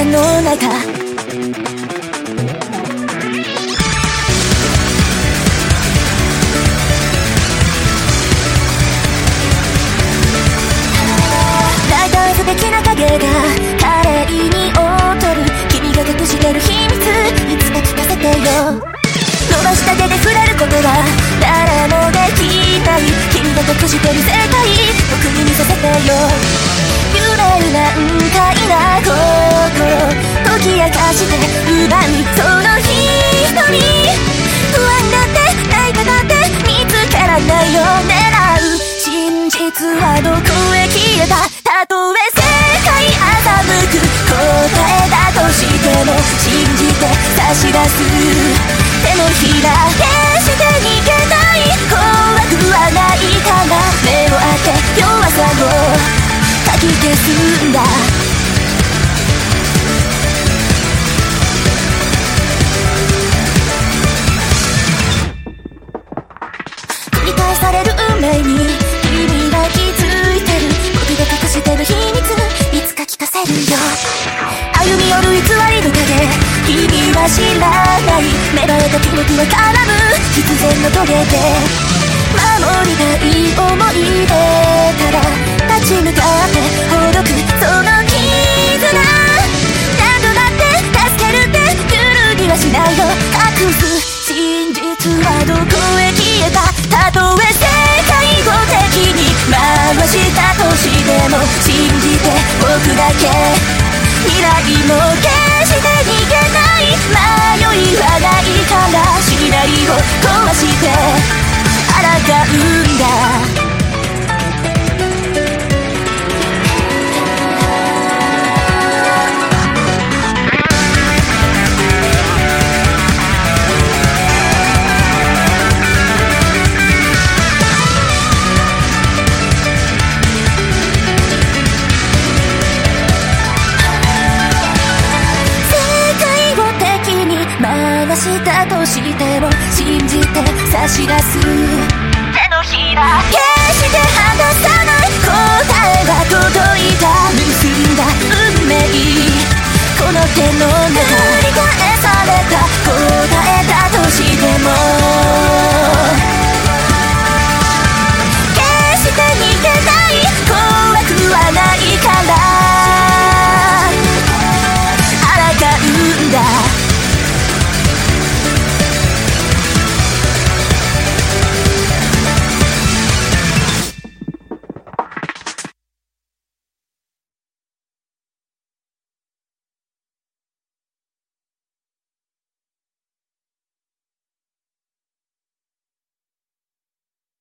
夢の中大胆不敵な影が華麗に劣る君が隠してる秘密いつか聞かせてよ伸ばした手で触れることは誰もできない君が隠してる世界僕に見させてよ揺れる難解な心解き明かして奪うその瞳不安だって泣いただって見つけられないよ狙う真実はどこへ消えたたとえ世界欺く答えだとしても信じて差し出す手のひら決して逃げない怖くはないから目を開け弱さをかき消すんだ繰り返される運命に君が気づいてる僕が隠してる秘密いつか聞かせるよ歩み寄る偽りの影君は知らない芽生えた記憶は絡む必然の棘で守りたい思い出から立ち向かってほどくその絆何度だって助けるって揺るぎはしないよ隠す真実はどこへ消えたたとえ世界を敵に回したとしても信じて僕だけ未来も決して逃げない迷いはないから信頼を壊して抗うんだしたとして